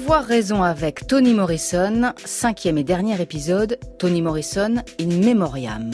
Avoir raison avec Toni Morrison, 5e et dernier épisode, Toni Morrison in memoriam.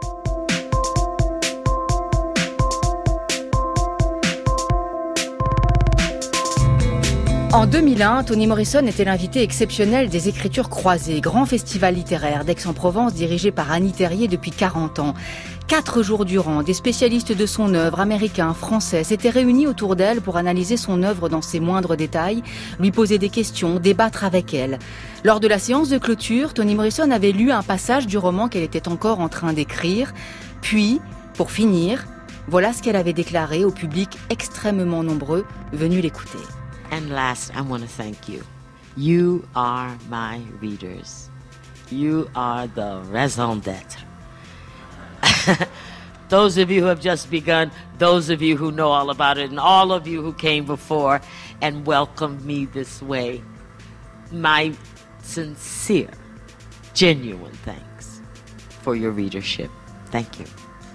En 2001, Toni Morrison était l'invité exceptionnel des Écritures croisées, grand festival littéraire d'Aix-en-Provence dirigé par Annie Terrier depuis 40 ans. 4 jours durant, des spécialistes de son œuvre, américains, français, s'étaient réunis autour d'elle pour analyser son œuvre dans ses moindres détails, lui poser des questions, débattre avec elle. Lors de la séance de clôture, Toni Morrison avait lu un passage du roman qu'elle était encore en train d'écrire. Puis, pour finir, voilà ce qu'elle avait déclaré au public extrêmement nombreux venus l'écouter. And last, I want to thank you. You are my readers. You are the raison d'être. Those of you who have just begun, those of you who know all about it, and all of you who came before and welcomed me this way, my sincere, genuine thanks for your readership. Thank you.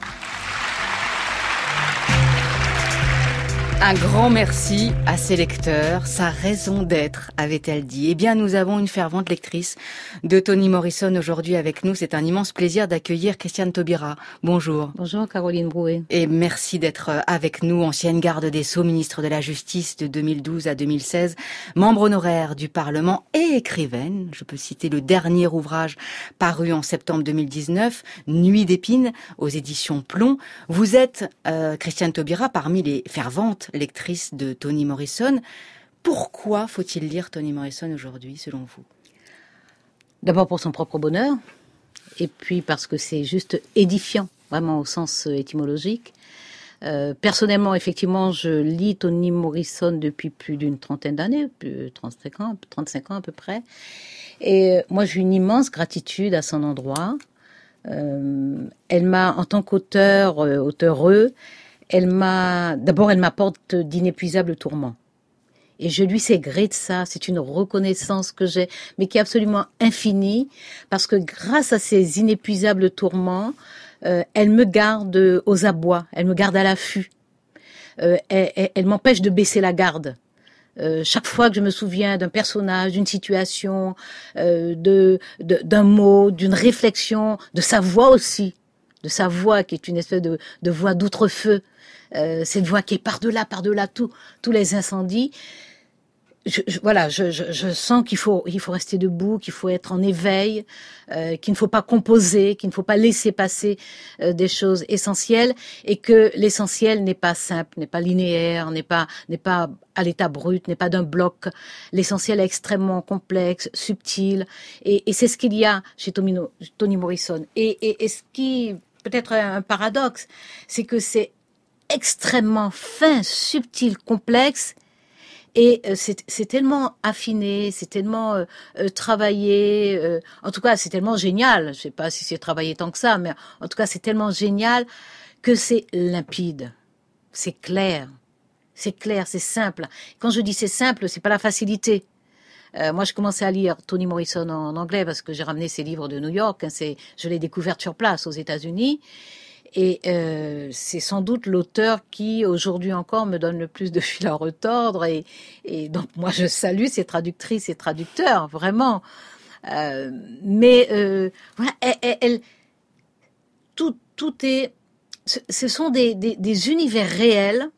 Un grand merci à ses lecteurs, sa raison d'être, avait-elle dit. Eh bien, nous avons une fervente lectrice de Toni Morrison aujourd'hui avec nous. C'est un immense plaisir d'accueillir Christiane Taubira. Bonjour. Bonjour Caroline Brouet. Et merci d'être avec nous, ancienne garde des Sceaux, ministre de la Justice de 2012 à 2016, membre honoraire du Parlement et écrivaine. Je peux citer le dernier ouvrage paru en septembre 2019, Nuit d'épines, aux éditions Plomb. Vous êtes, Christiane Taubira, parmi les ferventes lectrice de Toni Morrison. Pourquoi faut-il lire Toni Morrison aujourd'hui, selon vous ? D'abord pour son propre bonheur, et puis parce que c'est juste édifiant, vraiment au sens étymologique. Personnellement, effectivement, je lis Toni Morrison depuis plus d'une trentaine d'années, 35 ans à peu près. Et moi, j'ai une immense gratitude à son endroit. Elle m'a, en tant qu'auteur, auteureux, elle m'apporte d'inépuisables tourments. Et je lui sais gré de ça, c'est une reconnaissance que j'ai, mais qui est absolument infinie, parce que grâce à ces inépuisables tourments, elle me garde aux abois, elle me garde à l'affût. Elle m'empêche de baisser la garde. Chaque fois que je me souviens d'un personnage, d'une situation, d'un mot, d'une réflexion, de sa voix aussi, de sa voix qui est une espèce de voix d'outre-feu, cette voix qui est par-delà tous les incendies. Je sens qu'il faut rester debout, qu'il faut être en éveil, qu'il ne faut pas composer, qu'il ne faut pas laisser passer des choses essentielles, et que l'essentiel n'est pas simple, n'est pas linéaire, n'est pas à l'état brut, n'est pas d'un bloc. L'essentiel est extrêmement complexe, subtil, et c'est ce qu'il y a chez Toni Morrison. Et ce qui peut-être un paradoxe, c'est que c'est extrêmement fin, subtil, complexe, et c'est tellement affiné, c'est tellement travaillé, en tout cas c'est tellement génial, je sais pas si c'est travaillé tant que ça, mais en tout cas c'est tellement génial que c'est limpide, c'est clair, c'est simple. Quand je dis c'est simple, c'est pas la facilité. Moi, je commençais à lire Toni Morrison en anglais parce que j'ai ramené ses livres de New York. Je l'ai découverte sur place aux États-Unis. Et c'est sans doute l'auteur qui, aujourd'hui encore, me donne le plus de fil à retordre. Et donc, moi, je salue ces traductrices et traducteurs, vraiment. Voilà, tout est... Ce sont des univers réels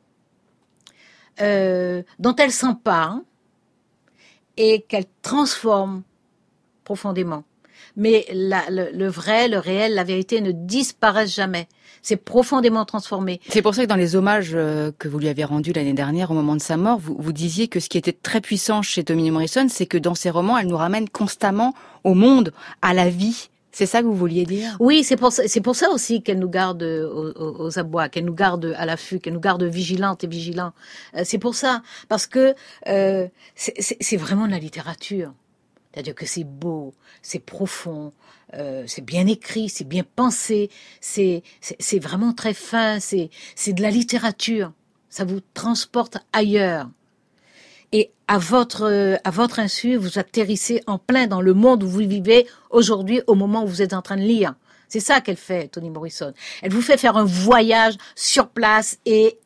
dont elle s'empare et qu'elle transforme profondément. Mais le vrai, le réel, la vérité ne disparaissent jamais. C'est profondément transformé. C'est pour ça que dans les hommages que vous lui avez rendus l'année dernière au moment de sa mort, vous disiez que ce qui était très puissant chez Toni Morrison, c'est que dans ses romans, elle nous ramène constamment au monde, à la vie. C'est ça que vous vouliez dire ? Oui, c'est pour ça aussi qu'elle nous garde aux abois, qu'elle nous garde à l'affût, qu'elle nous garde vigilantes et vigilants. C'est pour ça, parce que c'est vraiment de la littérature. C'est-à-dire que c'est beau, c'est profond, c'est bien écrit, c'est bien pensé, c'est vraiment très fin, c'est de la littérature. Ça vous transporte ailleurs. Et à votre insu, vous atterrissez en plein dans le monde où vous vivez aujourd'hui, au moment où vous êtes en train de lire. C'est ça qu'elle fait, Toni Morrison. Elle vous fait faire un voyage sur place et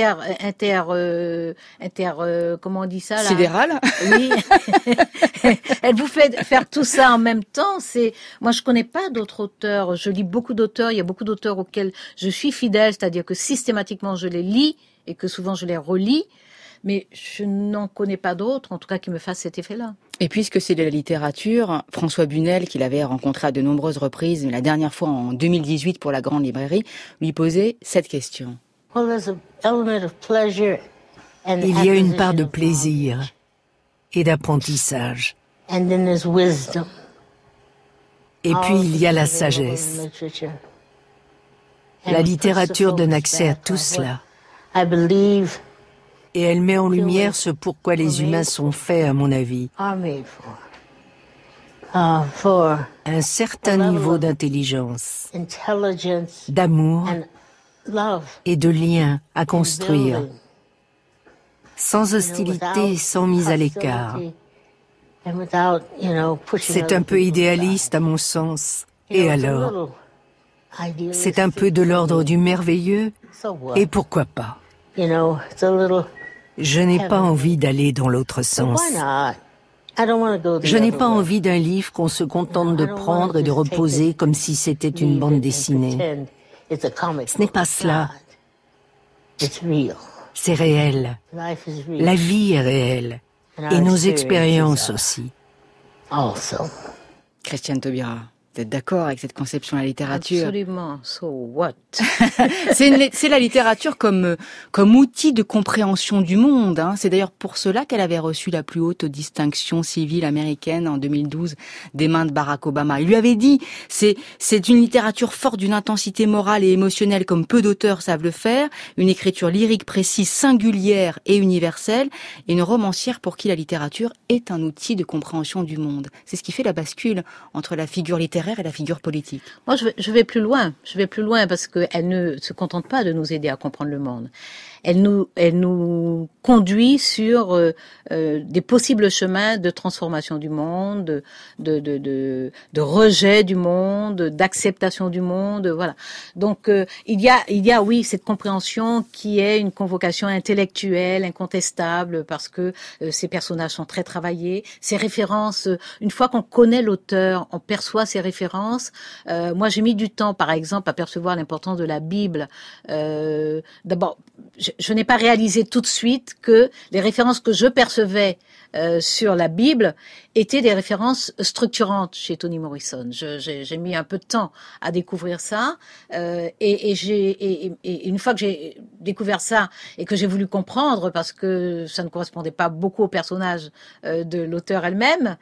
comment on dit ça, là? Sidéral. Oui. Elle vous fait faire tout ça en même temps. Moi, je connais pas d'autres auteurs. Je lis beaucoup d'auteurs. Il y a beaucoup d'auteurs auxquels je suis fidèle, c'est-à-dire que systématiquement, je les lis et que souvent, je les relis. Mais je n'en connais pas d'autres, en tout cas, qui me fassent cet effet-là. Et puisque c'est de la littérature, François Bunel, qu'il avait rencontré à de nombreuses reprises, la dernière fois en 2018 pour la Grande Librairie, lui posait cette question. Il y a une part de plaisir et d'apprentissage. Et puis il y a la sagesse. La littérature donne accès à tout cela. Et elle met en lumière ce pourquoi les humains sont faits, à mon avis. Un certain niveau d'intelligence, d'amour et de lien à construire, sans hostilité, sans mise à l'écart. C'est un peu idéaliste à mon sens. Et alors? C'est un peu de l'ordre du merveilleux, et pourquoi pas? Je n'ai pas envie d'aller dans l'autre sens. Je n'ai pas envie d'un livre qu'on se contente de prendre et de reposer comme si c'était une bande dessinée. Ce n'est pas cela. C'est réel. La vie est réelle. Et nos expériences aussi. Christiane Taubira, vous êtes d'accord avec cette conception de la littérature? Absolument. So what? C'est la littérature comme outil de compréhension du monde. Hein. C'est d'ailleurs pour cela qu'elle avait reçu la plus haute distinction civile américaine en 2012 des mains de Barack Obama. Il lui avait dit, c'est une littérature forte d'une intensité morale et émotionnelle comme peu d'auteurs savent le faire, une écriture lyrique précise, singulière et universelle, et une romancière pour qui la littérature est un outil de compréhension du monde. C'est ce qui fait la bascule entre la figure littéraire et la figure politique. Moi, je vais plus loin. Je vais plus loin parce qu'elle ne se contente pas de nous aider à comprendre le monde. Elle nous conduit sur des possibles chemins de transformation du monde, de rejet du monde, d'acceptation du monde, voilà. Donc il y a oui cette compréhension qui est une convocation intellectuelle incontestable parce que ces personnages sont très travaillés, ces références. Une fois qu'on connaît l'auteur, on perçoit ses références. Moi, j'ai mis du temps, par exemple, à percevoir l'importance de la Bible. D'abord, je n'ai pas réalisé tout de suite que les références que je percevais sur la Bible étaient des références structurantes chez Toni Morrison. J'ai mis un peu de temps à découvrir ça, et une fois que j'ai découvert ça et que j'ai voulu comprendre, parce que ça ne correspondait pas beaucoup au personnage de l'auteur elle-même,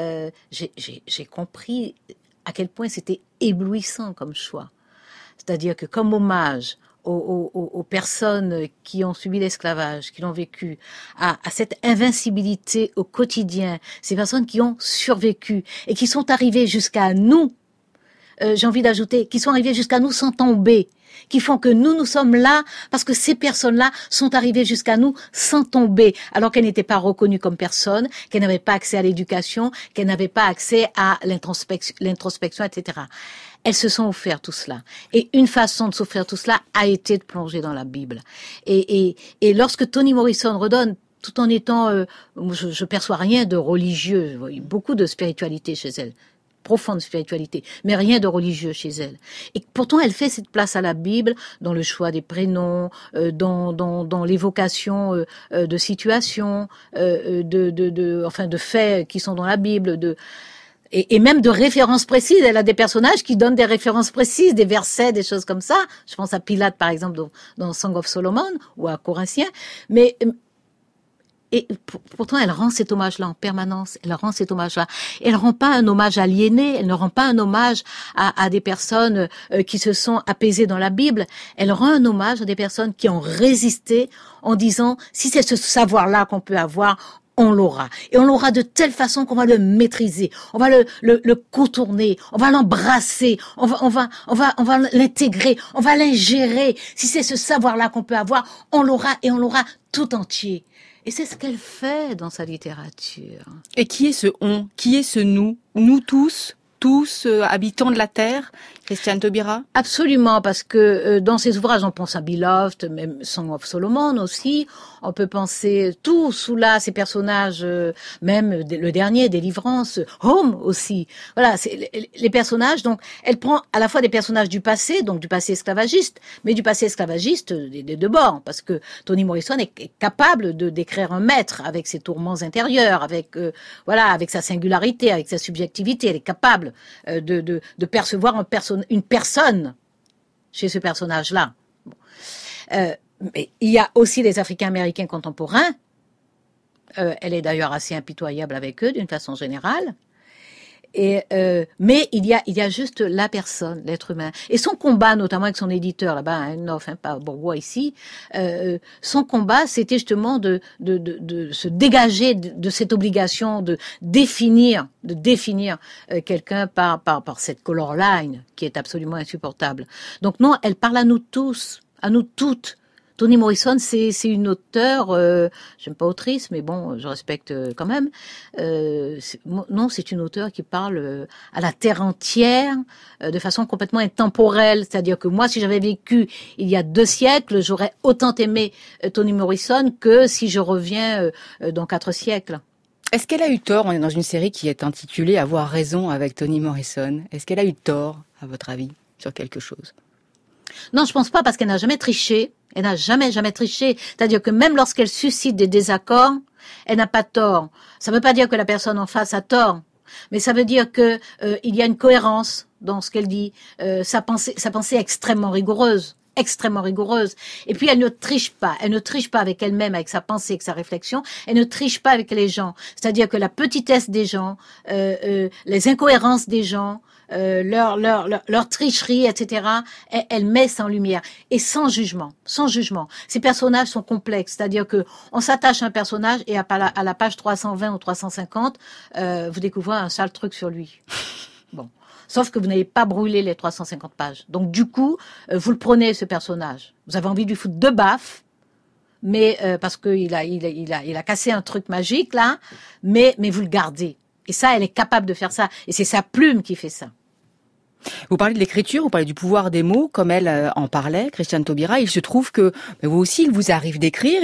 j'ai compris à quel point c'était éblouissant comme choix. C'est-à-dire que comme hommage aux personnes qui ont subi l'esclavage, qui l'ont vécu, à cette invincibilité au quotidien, ces personnes qui ont survécu et qui sont arrivées jusqu'à nous, j'ai envie d'ajouter, qui sont arrivées jusqu'à nous sans tomber, qui font que nous sommes là parce que ces personnes-là sont arrivées jusqu'à nous sans tomber, alors qu'elles n'étaient pas reconnues comme personnes, qu'elles n'avaient pas accès à l'éducation, qu'elles n'avaient pas accès à l'introspection, etc. Elles se sont offert tout cela. Et une façon de s'offrir tout cela a été de plonger dans la Bible. Et lorsque Toni Morrison redonne, tout en étant, je perçois rien de religieux, beaucoup de spiritualité chez elle, profonde spiritualité, mais rien de religieux chez elle. Et pourtant, elle fait cette place à la Bible dans le choix des prénoms, dans l'évocation de situations, de faits qui sont dans la Bible, et même de références précises. Elle a des personnages qui donnent des références précises, des versets, des choses comme ça. Je pense à Pilate, par exemple, dans Song of Solomon, ou à Corinthiens. Et pourtant, elle rend cet hommage-là en permanence. Elle rend cet hommage-là. Elle rend pas un hommage aliéné. Elle ne rend pas un hommage à des personnes qui se sont apaisées dans la Bible. Elle rend un hommage à des personnes qui ont résisté en disant, si c'est ce savoir-là qu'on peut avoir, on l'aura. Et on l'aura de telle façon qu'on va le maîtriser. On va le contourner. On va l'embrasser. On va l'intégrer. On va l'ingérer. Si c'est ce savoir-là qu'on peut avoir, on l'aura, et on l'aura tout entier. Et c'est ce qu'elle fait dans sa littérature. Et qui est ce on? Qui est ce nous? Nous tous? tous habitants de la Terre, Christiane Taubira? Absolument, parce que dans ses ouvrages, on pense à Beloved, même Song of Solomon aussi. On peut penser tout sous là, ces personnages, même le dernier, Délivrance, Home aussi. Voilà, c'est les personnages. Donc, elle prend à la fois des personnages du passé, donc du passé esclavagiste, mais du passé esclavagiste des deux bords, parce que Toni Morrison est capable de décrire un maître avec ses tourments intérieurs, avec avec sa singularité, avec sa subjectivité. Elle est capable de percevoir une personne chez ce personnage-là. Bon. Mais il y a aussi les Africains-Américains contemporains. Elle est d'ailleurs assez impitoyable avec eux d'une façon générale. Mais il y a juste la personne, l'être humain, et son combat, notamment avec son éditeur là-bas, pas Bourgois ici. Son combat, c'était justement de se dégager de cette obligation de définir quelqu'un par cette color line qui est absolument insupportable. Donc non, elle parle à nous tous, à nous toutes. Toni Morrison, c'est une auteure, j'aime pas autrice, mais bon, je respecte quand même. Non, c'est une auteure qui parle à la terre entière, de façon complètement intemporelle. C'est-à-dire que moi, si j'avais vécu il y a 2 siècles, j'aurais autant aimé Toni Morrison que si je reviens dans 4 siècles. Est-ce qu'elle a eu tort? On est dans une série qui est intitulée Avoir raison avec Toni Morrison. Est-ce qu'elle a eu tort, à votre avis, sur quelque chose? Non, je pense pas, parce qu'elle n'a jamais triché. Elle n'a jamais triché. C'est-à-dire que même lorsqu'elle suscite des désaccords, elle n'a pas tort. Ça ne veut pas dire que la personne en face a tort, mais ça veut dire que il y a une cohérence dans ce qu'elle dit. Sa pensée est extrêmement rigoureuse. Et puis elle ne triche pas. Elle ne triche pas avec elle-même, avec sa pensée, avec sa réflexion. Elle ne triche pas avec les gens. C'est-à-dire que la petitesse des gens, les incohérences des gens, leur tricherie, etc. Elle met ça en lumière et sans jugement. Ces personnages sont complexes, c'est-à-dire que on s'attache à un personnage et à la page 320 ou 350, vous découvrez un sale truc sur lui. Bon. Sauf que vous n'avez pas brûlé les 350 pages. Donc du coup, vous le prenez, ce personnage. Vous avez envie de lui foutre 2 baffes, mais parce que il a cassé un truc magique là, mais vous le gardez. Et ça, elle est capable de faire ça. Et c'est sa plume qui fait ça. Vous parlez de l'écriture, vous parlez du pouvoir des mots, comme elle en parlait, Christiane Taubira. Il se trouve que vous aussi, il vous arrive d'écrire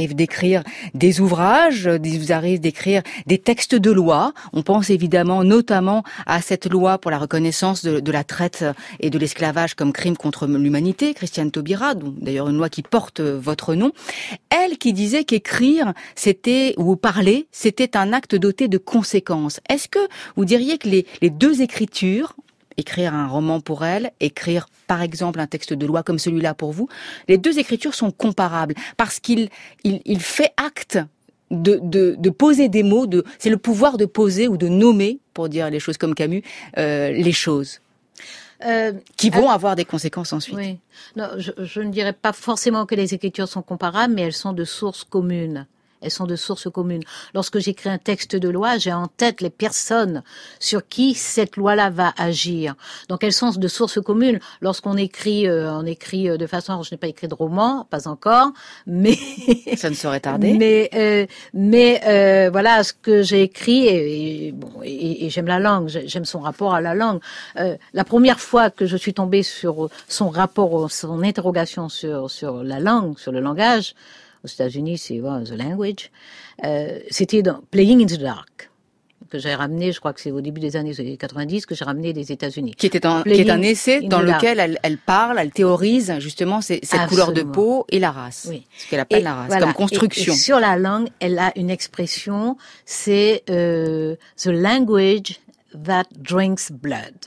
des ouvrages, il vous arrive d'écrire des textes de loi. On pense évidemment notamment à cette loi pour la reconnaissance de la traite et de l'esclavage comme crime contre l'humanité, Christiane Taubira, dont d'ailleurs une loi qui porte votre nom. Elle qui disait qu'écrire, ou parler, c'était un acte doté de conséquences. Est-ce que vous diriez que les 2 écritures, écrire un roman pour elle, écrire par exemple un texte de loi comme celui-là pour vous, les 2 écritures sont comparables parce qu'il fait acte de poser des mots, c'est le pouvoir de poser ou de nommer, pour dire les choses comme Camus, les choses qui vont avoir des conséquences ensuite. Oui. Non, je ne dirais pas forcément que les écritures sont comparables, mais elles sont de sources communes. Lorsque j'écris un texte de loi, j'ai en tête les personnes sur qui cette loi-là va agir. Donc elles sont de sources communes. Lorsqu'on écrit, de façon, je n'ai pas écrit de roman, pas encore, mais ça ne saurait tarder. Mais voilà ce que j'ai écrit et j'aime la langue, j'aime son rapport à la langue. La première fois que je suis tombée sur son rapport, son interrogation sur la langue, sur le langage. Aux États-Unis, c'est The Language. C'était dans Playing in the Dark que j'ai ramené. Je crois que c'est au début des années 90 que j'ai ramené des États-Unis. Qui est un essai dans lequel elle parle, elle théorise justement cette couleur de peau et la race. Oui. Ce qu'elle appelle la race comme construction. Et sur la langue, elle a une expression, c'est the language that drinks blood.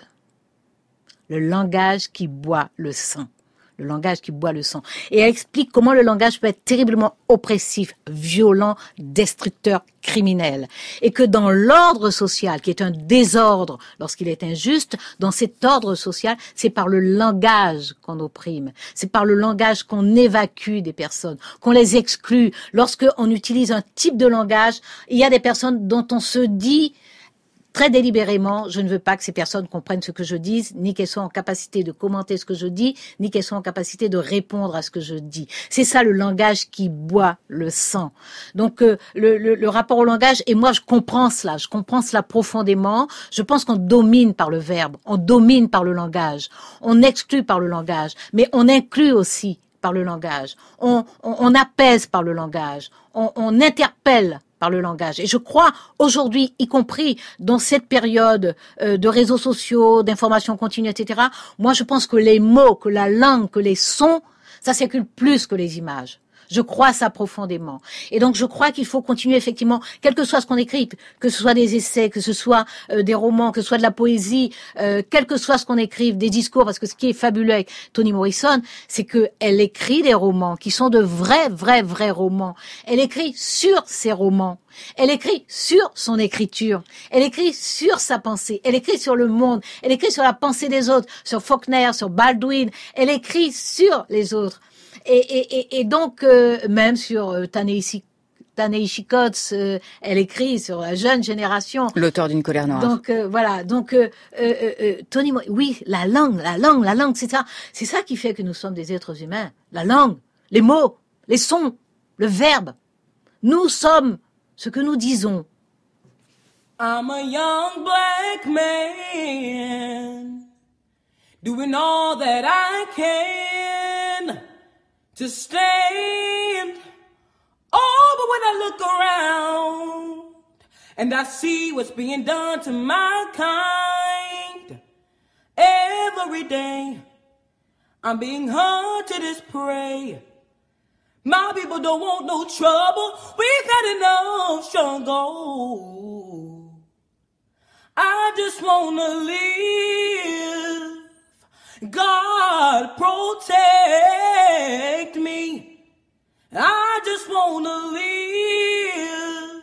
Le langage qui boit le sang. Le langage qui boit le sang. Et elle explique comment le langage peut être terriblement oppressif, violent, destructeur, criminel. Et que dans l'ordre social, qui est un désordre lorsqu'il est injuste, dans cet ordre social, c'est par le langage qu'on opprime. C'est par le langage qu'on évacue des personnes, qu'on les exclut. Lorsqu'on utilise un type de langage, il y a des personnes dont on se dit très délibérément, je ne veux pas que ces personnes comprennent ce que je dis, ni qu'elles soient en capacité de commenter ce que je dis, ni qu'elles soient en capacité de répondre à ce que je dis. C'est ça le langage qui boit le sang. Donc le rapport au langage, et moi je comprends cela profondément. Je pense qu'on domine par le verbe, on domine par le langage, on exclut par le langage, mais on inclut aussi par le langage, on apaise par le langage, on interpelle par le langage. Et je crois aujourd'hui, y compris dans cette période de réseaux sociaux, d'information continue, etc., moi je pense que les mots, que la langue, que les sons, ça circule plus que les images. Je crois ça profondément. Et donc, je crois qu'il faut continuer effectivement, quel que soit ce qu'on écrit, que ce soit des essais, que ce soit des romans, que ce soit de la poésie, quel que soit ce qu'on écrive, des discours, parce que ce qui est fabuleux avec Toni Morrison, c'est qu'elle écrit des romans qui sont de vrais romans. Elle écrit sur ses romans. Elle écrit sur son écriture. Elle écrit sur sa pensée. Elle écrit sur le monde. Elle écrit sur la pensée des autres, sur Faulkner, sur Baldwin. Elle écrit sur les autres. Et donc, même sur Ta-Nehisi Coates, elle écrit sur la jeune génération. L'auteur d'une colère noire. Donc, voilà. Donc, Toni, oui, la langue, c'est ça qui fait que nous sommes des êtres humains. La langue, les mots, les sons, le verbe. Nous sommes ce que nous disons. I'm a young black man doing all that I can to stand. Oh, but when I look around and I see what's being done to my kind, every day I'm being hunted as prey. My people don't want no trouble. We've had enough struggle. I just wanna live. God protect me. I just wanna live.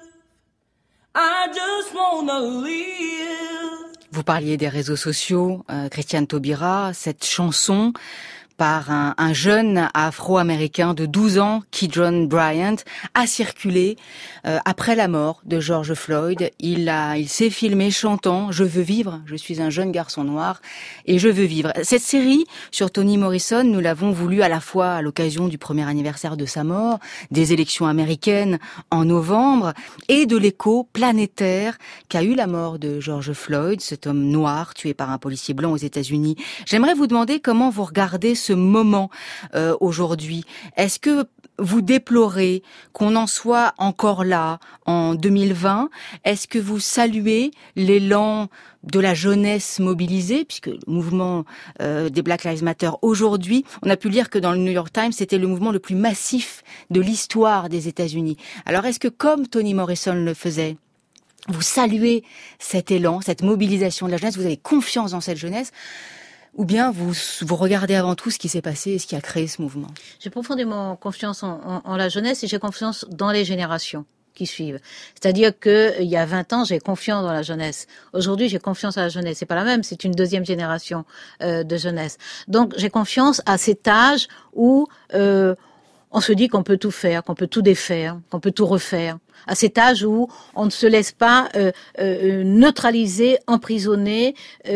I just wanna live. Vous parliez des réseaux sociaux, Christiane Taubira, cette chanson par un jeune afro-américain de 12 ans, Keedron Bryant, a circulé après la mort de George Floyd. Il s'est filmé chantant « Je veux vivre, je suis un jeune garçon noir et je veux vivre ». Cette série sur Toni Morrison, nous l'avons voulu à la fois à l'occasion du premier anniversaire de sa mort, des élections américaines en novembre et de l'écho planétaire qu'a eu la mort de George Floyd, cet homme noir tué par un policier blanc aux États-Unis. J'aimerais vous demander comment vous regardez ce moment aujourd'hui. Est-ce que vous déplorez qu'on en soit encore là en 2020? Est-ce que vous saluez l'élan de la jeunesse mobilisée, puisque le mouvement des Black Lives Matter aujourd'hui, on a pu lire que dans le New York Times, c'était le mouvement le plus massif de l'histoire des États-Unis. Alors est-ce que, comme Toni Morrison le faisait, vous saluez cet élan, cette mobilisation de la jeunesse, vous avez confiance dans cette jeunesse, ou bien vous regardez avant tout ce qui s'est passé et ce qui a créé ce mouvement? J'ai profondément confiance en la jeunesse et j'ai confiance dans les générations qui suivent. C'est-à-dire que il y a 20 ans, j'ai confiance dans la jeunesse. Aujourd'hui, j'ai confiance à la jeunesse. C'est pas la même, c'est une deuxième génération de jeunesse. Donc, j'ai confiance à cet âge où on se dit qu'on peut tout faire, qu'on peut tout défaire, qu'on peut tout refaire. À cet âge où on ne se laisse pas neutraliser, emprisonner,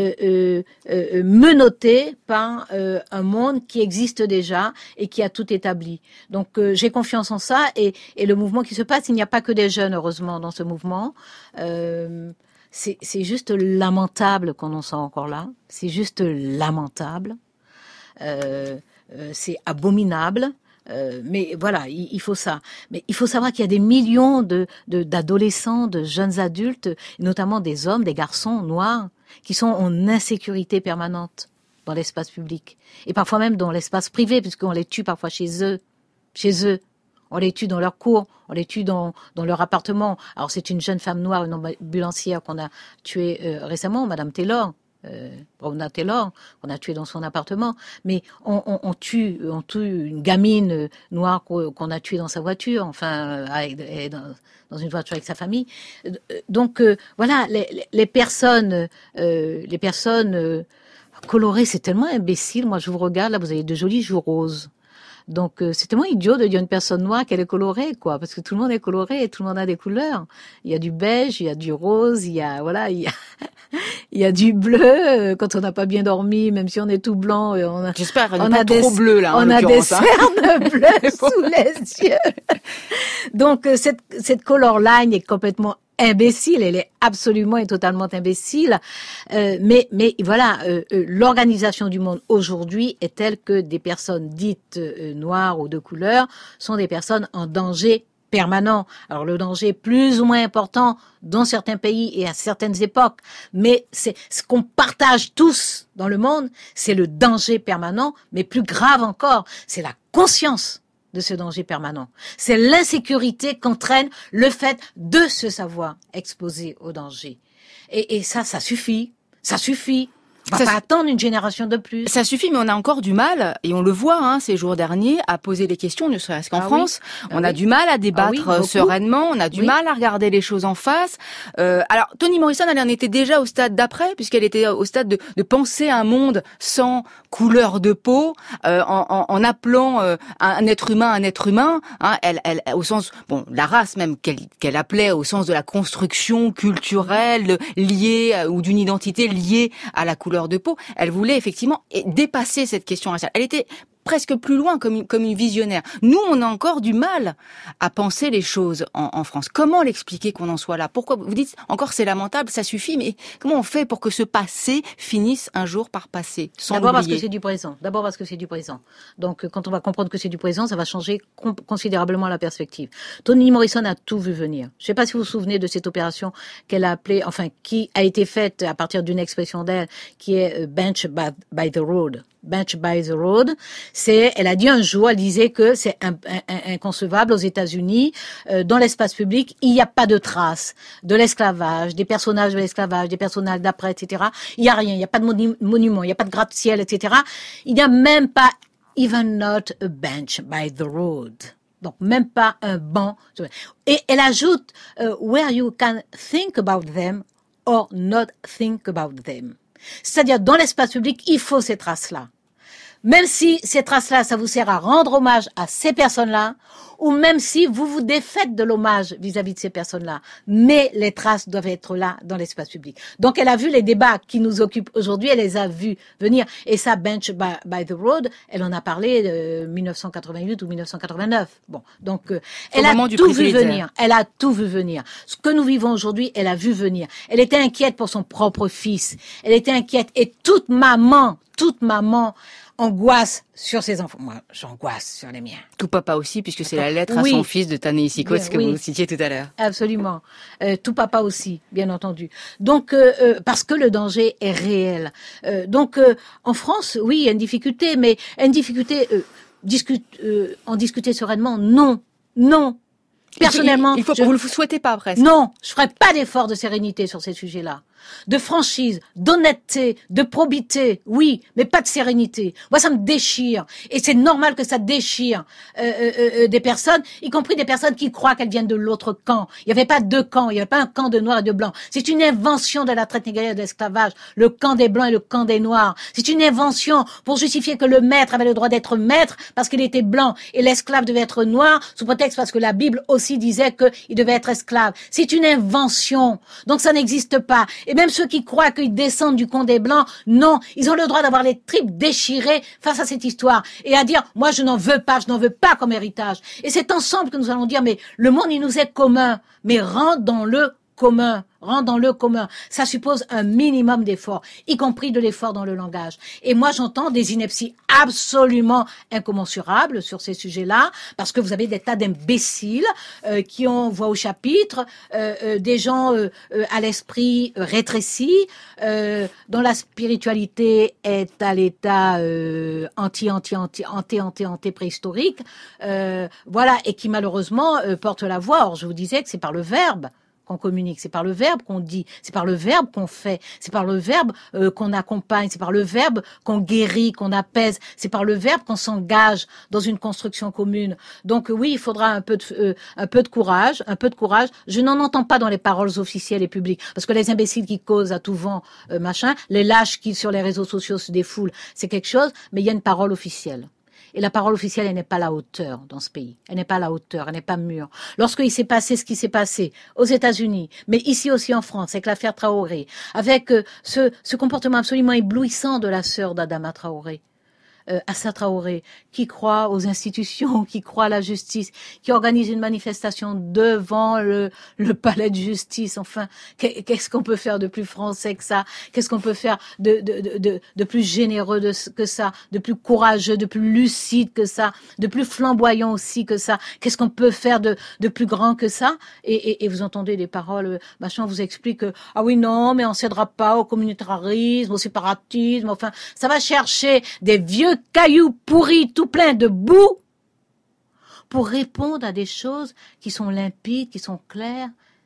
menotté par un monde qui existe déjà et qui a tout établi. Donc j'ai confiance en ça et le mouvement qui se passe, il n'y a pas que des jeunes, heureusement, dans ce mouvement. C'est juste lamentable qu'on en soit encore là. C'est juste lamentable. C'est abominable. Mais voilà, il faut ça. Mais il faut savoir qu'il y a des millions d'adolescents, de jeunes adultes, notamment des hommes, des garçons noirs, qui sont en insécurité permanente dans l'espace public. Et parfois même dans l'espace privé, puisqu'on les tue parfois chez eux. On les tue dans leur cour, on les tue dans leur appartement. Alors c'est une jeune femme noire, une ambulancière qu'on a tuée récemment, Madame Taylor. Breonna Taylor, qu'on a tué dans son appartement, mais on tue une gamine noire qu'on a tuée dans sa voiture, enfin dans une voiture avec sa famille. Donc voilà, les personnes colorées, c'est tellement imbécile. Moi, je vous regarde là, vous avez de jolis joues roses. Donc c'est tellement idiot de dire une personne noire qu'elle est colorée, quoi, parce que tout le monde est coloré et tout le monde a des couleurs. Il y a du beige, il y a du rose, il y a il y a du bleu quand on n'a pas bien dormi, même si on est tout blanc. J'espère on a trop bleu là. On a des cernes bleues sous les yeux. Donc cette color line est complètement imbécile, elle est absolument et totalement imbécile. Mais voilà, l'organisation du monde aujourd'hui est telle que des personnes dites noires ou de couleur sont des personnes en danger permanent. Alors le danger est plus ou moins important dans certains pays et à certaines époques, mais c'est ce qu'on partage tous dans le monde, c'est le danger permanent, mais plus grave encore, c'est la conscience de ce danger permanent. C'est l'insécurité qu'entraîne le fait de se savoir exposé au danger. Et ça suffit. Ça suffit. On va pas attendre une génération de plus. Ça suffit, mais on a encore du mal, et on le voit ces jours derniers, à poser les questions, ne serait-ce qu'en France. On a du mal à débattre sereinement, on a du mal à regarder les choses en face. Alors, Toni Morrison, elle en était déjà au stade d'après, puisqu'elle était au stade de penser un monde sans couleur de peau, en appelant un être humain un être humain. Elle au sens, la race même qu'elle appelait au sens de la construction culturelle liée ou d'une identité liée à la couleur de peau. Elle voulait effectivement dépasser cette question raciale. Elle était presque plus loin comme une visionnaire. Nous, on a encore du mal à penser les choses en France. Comment l'expliquer qu'on en soit là? Pourquoi vous dites encore c'est lamentable, ça suffit, mais comment on fait pour que ce passé finisse un jour par passer sans l'oublier? D'abord parce que c'est du présent. Donc quand on va comprendre que c'est du présent, ça va changer considérablement la perspective. Toni Morrison a tout vu venir. Je ne sais pas si vous vous souvenez de cette opération qu'elle a appelée, qui a été faite à partir d'une expression d'elle, qui est Bench by the Road. Bench by the Road, elle a dit un jour, elle disait que c'est inconcevable aux États-Unis, dans l'espace public, il n'y a pas de traces de l'esclavage, des personnages de l'esclavage, des personnages d'après, etc. Il n'y a rien, il n'y a pas de monument, il n'y a pas de gratte-ciel, etc. Il n'y a même pas, even not a bench by the road. Donc, même pas un banc. Et elle ajoute, where you can think about them or not think about them. C'est-à-dire, dans l'espace public, il faut ces traces-là. Même si ces traces-là, ça vous sert à rendre hommage à ces personnes-là, ou même si vous vous défaites de l'hommage vis-à-vis de ces personnes-là. Mais les traces doivent être là dans l'espace public. Donc, elle a vu les débats qui nous occupent aujourd'hui, elle les a vus venir. Et ça, Bench by the Road, elle en a parlé 1988 ou 1989. Donc, elle a tout vu venir. Elle a tout vu venir. Ce que nous vivons aujourd'hui, elle a vu venir. Elle était inquiète pour son propre fils. Elle était inquiète. Et toute maman angoisse sur ses enfants. Moi, j'angoisse sur les miens. Tout papa aussi, puisque c'est la lettre à son fils de Ta-Nehisi Coates que vous citiez tout à l'heure. Absolument. Tout papa aussi, bien entendu. Donc, parce que le danger est réel. Donc, en France, oui, il y a une difficulté, mais une difficulté, en discuter sereinement, non. Personnellement, vous le souhaitez pas presque. Non, je ferai pas d'effort de sérénité sur ces sujets-là. De franchise, d'honnêteté, de probité, oui, mais pas de sérénité. Moi, ça me déchire. Et c'est normal que ça déchire des personnes, y compris des personnes qui croient qu'elles viennent de l'autre camp. Il n'y avait pas deux camps, il n'y avait pas un camp de noirs et de blancs. C'est une invention de la traite négrière et de l'esclavage, le camp des blancs et le camp des noirs. C'est une invention pour justifier que le maître avait le droit d'être maître parce qu'il était blanc et l'esclave devait être noir, sous prétexte parce que la Bible aussi disait qu'il devait être esclave. C'est une invention. Donc ça n'existe pas. Et même ceux qui croient qu'ils descendent du camp des Blancs, non, ils ont le droit d'avoir les tripes déchirées face à cette histoire et à dire, moi je n'en veux pas comme héritage. Et c'est ensemble que nous allons dire, mais le monde il nous est commun, mais rendons-le commun. Ça suppose un minimum d'effort, y compris de l'effort dans le langage. Et moi, j'entends des inepties absolument incommensurables sur ces sujets-là, parce que vous avez des tas d'imbéciles qui ont voix au chapitre, des gens à l'esprit rétréci, dont la spiritualité est à l'état anti préhistorique, voilà, et qui malheureusement portent la voix. Or, je vous disais que c'est par le verbe qu'on communique, c'est par le verbe qu'on dit, c'est par le verbe qu'on fait, c'est par le verbe qu'on accompagne, c'est par le verbe qu'on guérit, qu'on apaise, c'est par le verbe qu'on s'engage dans une construction commune. Donc oui, il faudra un peu de courage. Je n'en entends pas dans les paroles officielles et publiques, parce que les imbéciles qui causent à tout vent, les lâches qui sur les réseaux sociaux se défoulent, c'est quelque chose, mais il y a une parole officielle. Et la parole officielle, elle n'est pas à la hauteur dans ce pays. Elle n'est pas à la hauteur, elle n'est pas mûre. Lorsqu'il s'est passé ce qui s'est passé aux États-Unis, mais ici aussi en France, avec l'affaire Traoré, avec ce comportement absolument éblouissant de la sœur d'Adama Traoré, Assa Traoré, qui croit aux institutions, qui croit à la justice, qui organise une manifestation devant le palais de justice. Enfin, qu'est-ce qu'on peut faire de plus français que ça? Qu'est-ce qu'on peut faire de plus généreux que ça, de plus courageux, de plus lucide que ça, de plus flamboyant aussi que ça? Qu'est-ce qu'on peut faire de plus grand que ça? Et vous entendez des paroles, machin, on vous explique que, ah oui, non, mais on cédera pas au communautarisme, au séparatisme, enfin, ça va chercher des vieux cailloux pourris tout plein de boue pour répondre à des choses qui sont limpides, qui sont claires,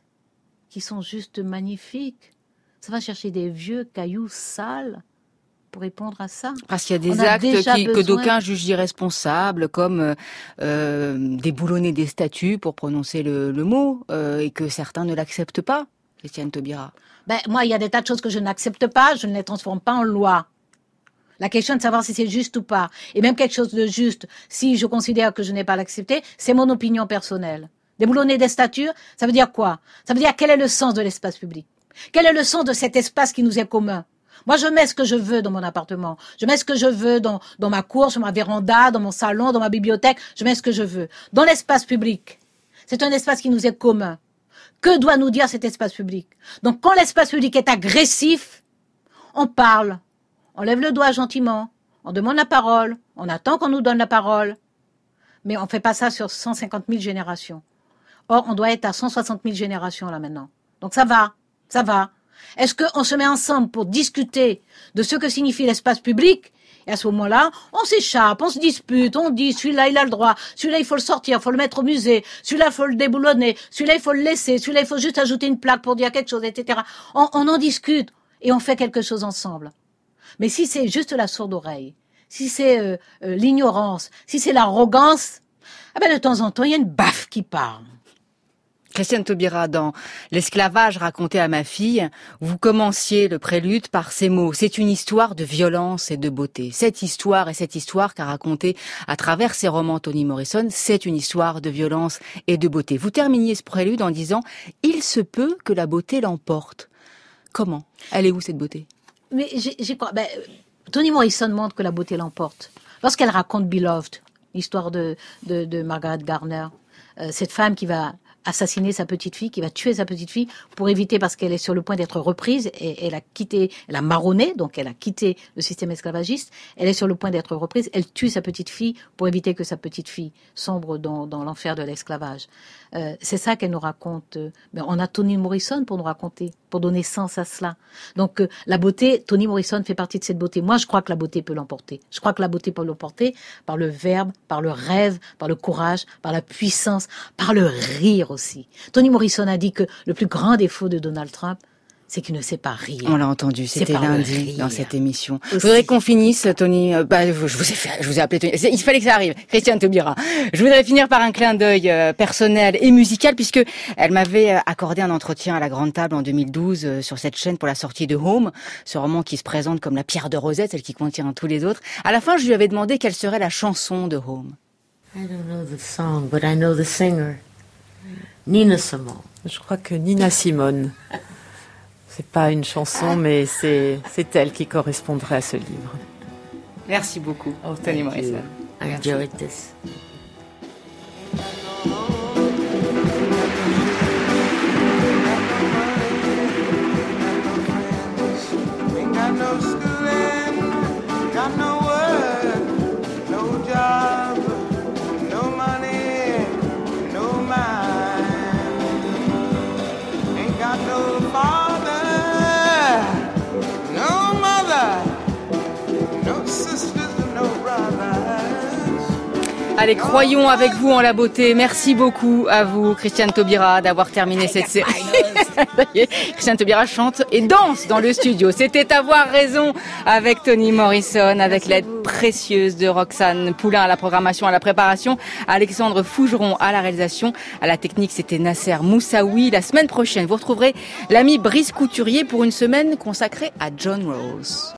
qui sont juste magnifiques. Ça va chercher des vieux cailloux sales pour répondre à ça. Parce qu'il y a des actes que d'aucuns jugent irresponsables, comme déboulonner des statues pour prononcer le mot, et que certains ne l'acceptent pas, Christiane Taubira. Moi, il y a des tas de choses que je n'accepte pas, je ne les transforme pas en loi. La question de savoir si c'est juste ou pas, et même quelque chose de juste, si je considère que je n'ai pas l'accepté, c'est mon opinion personnelle. Déboulonner des statues, ça veut dire quoi? Ça veut dire quel est le sens de l'espace public? Quel est le sens de cet espace qui nous est commun? Moi, je mets ce que je veux dans mon appartement. Je mets ce que je veux dans ma cour, sur ma véranda, dans mon salon, dans ma bibliothèque. Je mets ce que je veux. Dans l'espace public, c'est un espace qui nous est commun. Que doit nous dire cet espace public? Donc, quand l'espace public est agressif, on parle. On lève le doigt gentiment, on demande la parole, on attend qu'on nous donne la parole, mais on fait pas ça sur 150 000 générations. Or, on doit être à 160 000 générations là maintenant. Donc ça va. Est-ce qu'on se met ensemble pour discuter de ce que signifie l'espace public? Et à ce moment-là, on s'échappe, on se dispute, on dit celui-là il a le droit, celui-là il faut le sortir, il faut le mettre au musée, celui-là il faut le déboulonner, celui-là il faut le laisser, celui-là il faut juste ajouter une plaque pour dire quelque chose, etc. On en discute et on fait quelque chose ensemble. Mais si c'est juste la sourde oreille, si c'est l'ignorance, si c'est l'arrogance, de temps en temps, il y a une baffe qui part. Christiane Taubira, dans L'esclavage raconté à ma fille, vous commenciez le prélude par ces mots. C'est une histoire de violence et de beauté. Cette histoire qu'a racontée à travers ses romans Toni Morrison, c'est une histoire de violence et de beauté. Vous terminiez ce prélude en disant « Il se peut que la beauté l'emporte ». Comment? Elle est où cette beauté? Mais j'ai quoi? Toni Morrison montre que la beauté l'emporte. Lorsqu'elle raconte Beloved, l'histoire de Margaret Garner, cette femme qui va assassiner sa petite fille, qui va tuer sa petite fille pour éviter, parce qu'elle est sur le point d'être reprise, et elle a marronné, donc elle a quitté le système esclavagiste, elle est sur le point d'être reprise, elle tue sa petite fille pour éviter que sa petite fille sombre dans l'enfer de l'esclavage. C'est ça qu'elle nous raconte. Mais on a Toni Morrison pour nous raconter, pour donner sens à cela. Donc la beauté, Toni Morrison fait partie de cette beauté. Moi, je crois que la beauté peut l'emporter. Je crois que la beauté peut l'emporter par le verbe, par le rêve, par le courage, par la puissance, par le rire aussi. Toni Morrison a dit que le plus grand défaut de Donald Trump, c'est qu'il ne sait pas rire. On l'a entendu, c'était lundi dans cette émission. Je voudrais qu'on finisse, Toni. Je vous ai appelé Toni. Il fallait que ça arrive. Christiane Taubira. Je voudrais finir par un clin d'œil personnel et musical, puisque elle m'avait accordé un entretien à la Grande Table en 2012 sur cette chaîne pour la sortie de Home, ce roman qui se présente comme la pierre de Rosette, celle qui contient tous les autres. À la fin, je lui avais demandé quelle serait la chanson de Home. I don't know the song, but I know the singer. Nina Simone. Je crois que Nina Simone. C'est pas une chanson, mais c'est elle qui correspondrait à ce livre. Merci beaucoup, Toni Morrison. I enjoyed this. Allez, croyons avec vous en la beauté. Merci beaucoup à vous, Christiane Taubira, d'avoir terminé cette série. Christiane Taubira chante et danse dans le studio. C'était Avoir raison avec Toni Morrison, avec l'aide précieuse de Roxane Poulain à la programmation, à la préparation, Alexandre Fougeron à la réalisation, à la technique, c'était Nasser Moussaoui. La semaine prochaine, vous retrouverez l'ami Brice Couturier pour une semaine consacrée à John Rawls.